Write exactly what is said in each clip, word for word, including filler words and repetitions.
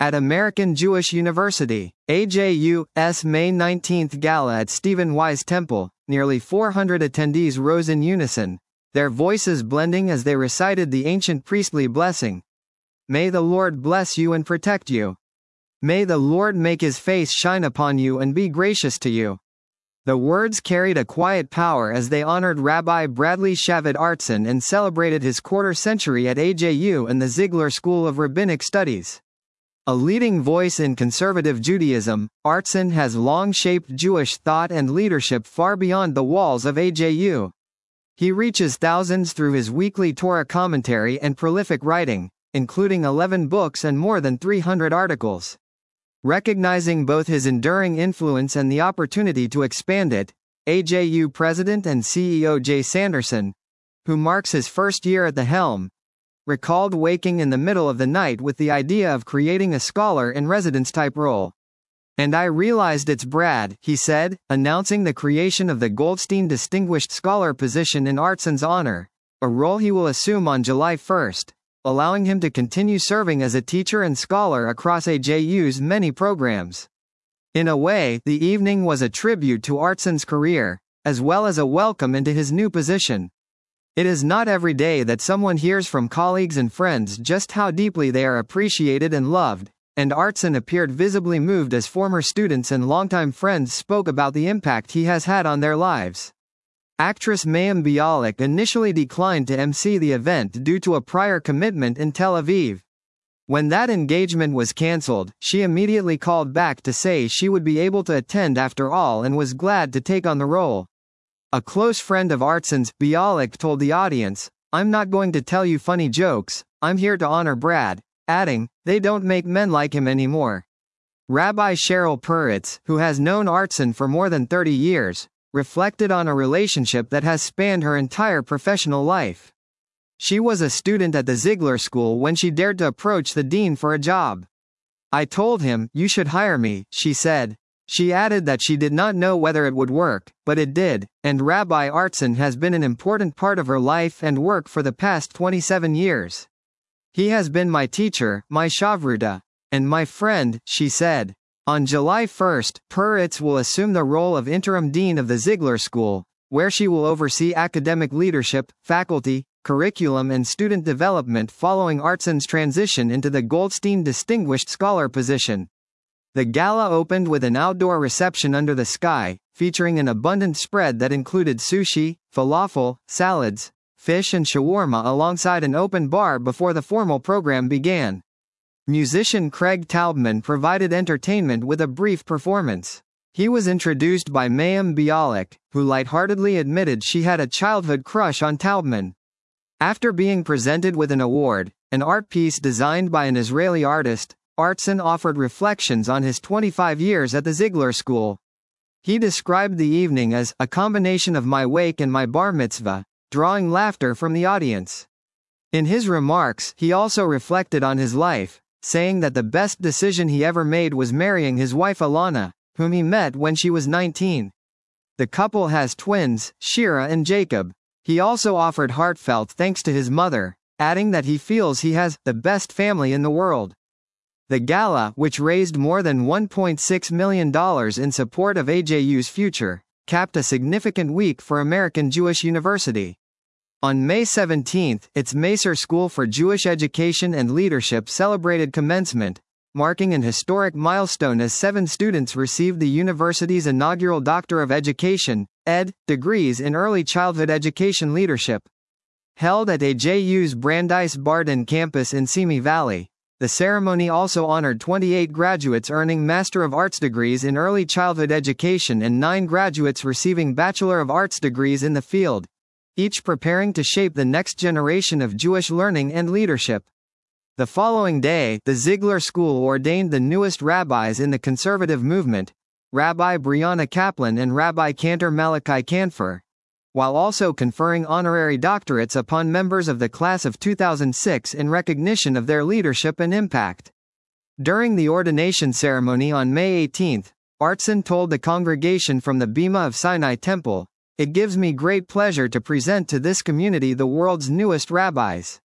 At American Jewish University, A J U's May nineteenth Gala at Stephen Wise Temple, nearly four hundred attendees rose in unison, their voices blending as they recited the ancient priestly blessing. May the Lord bless you and protect you. May the Lord make his face shine upon you and be gracious to you. The words carried a quiet power as they honored Rabbi Bradley Shavit Artson and celebrated his quarter century at A J U and the Ziegler School of Rabbinic Studies. A leading voice in conservative Judaism, Artson has long shaped Jewish thought and leadership far beyond the walls of A J U. He reaches thousands through his weekly Torah commentary and prolific writing, including eleven books and more than three hundred articles. Recognizing both his enduring influence and the opportunity to expand it, A J U President and C E O Jay Sanderson, who marks his first year at the helm, recalled waking in the middle of the night with the idea of creating a scholar-in-residence type role. "And I realized it's Brad," he said, announcing the creation of the Goldstein Distinguished Scholar position in Artson's honor, a role he will assume on July first, allowing him to continue serving as a teacher and scholar across A J U's many programs. In a way, the evening was a tribute to Artson's career, as well as a welcome into his new position. It is not every day that someone hears from colleagues and friends just how deeply they are appreciated and loved, and Artson appeared visibly moved as former students and longtime friends spoke about the impact he has had on their lives. Actress Mayim Bialik initially declined to emcee the event due to a prior commitment in Tel Aviv. When that engagement was cancelled, she immediately called back to say she would be able to attend after all and was glad to take on the role. A close friend of Artson's, Bialik, told the audience, "I'm not going to tell you funny jokes, I'm here to honor Brad," adding, "They don't make men like him anymore." Rabbi Cheryl Puritz, who has known Artson for more than thirty years, reflected on a relationship that has spanned her entire professional life. She was a student at the Ziegler School when she dared to approach the dean for a job. "I told him, you should hire me," she said. She added that she did not know whether it would work, but it did, and Rabbi Artson has been an important part of her life and work for the past twenty-seven years. "He has been my teacher, my shavruta, and my friend," she said. On July first, Puritz will assume the role of interim dean of the Ziegler School, where she will oversee academic leadership, faculty, curriculum and student development following Artson's transition into the Goldstein Distinguished Scholar position. The gala opened with an outdoor reception under the sky, featuring an abundant spread that included sushi, falafel, salads, fish and shawarma alongside an open bar before the formal program began. Musician Craig Taubman provided entertainment with a brief performance. He was introduced by Mayim Bialik, who lightheartedly admitted she had a childhood crush on Taubman. After being presented with an award, an art piece designed by an Israeli artist, Artson offered reflections on his twenty-five years at the Ziegler School. He described the evening as a combination of my wake and my bar mitzvah, drawing laughter from the audience. In his remarks, he also reflected on his life, saying that the best decision he ever made was marrying his wife Alana, whom he met when she was nineteen. The couple has twins, Shira and Jacob. He also offered heartfelt thanks to his mother, adding that he feels he has the best family in the world. The gala, which raised more than one point six million dollars in support of A J U's future, capped a significant week for American Jewish University. On May seventeenth, its Macer School for Jewish Education and Leadership celebrated commencement, marking an historic milestone as seven students received the university's inaugural Doctor of Education, Ed, degrees in Early Childhood Education Leadership. Held at A J U's Brandeis Bardin campus in Simi Valley, the ceremony also honored twenty-eight graduates earning Master of Arts degrees in Early Childhood Education and nine graduates receiving Bachelor of Arts degrees in the field, each preparing to shape the next generation of Jewish learning and leadership. The following day, the Ziegler School ordained the newest rabbis in the conservative movement, Rabbi Brianna Kaplan and Rabbi Cantor Malachi Kanfer, while also conferring honorary doctorates upon members of the class of two thousand six in recognition of their leadership and impact. During the ordination ceremony on May eighteenth, Artson told the congregation from the Bima of Sinai Temple, "It gives me great pleasure to present to this community the world's newest rabbis.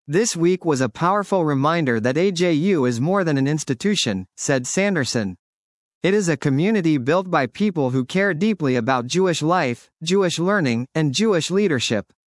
This week was a powerful reminder that A J U is more than an institution, said Sanderson. It is a community built by people who care deeply about Jewish life, Jewish learning, and Jewish leadership.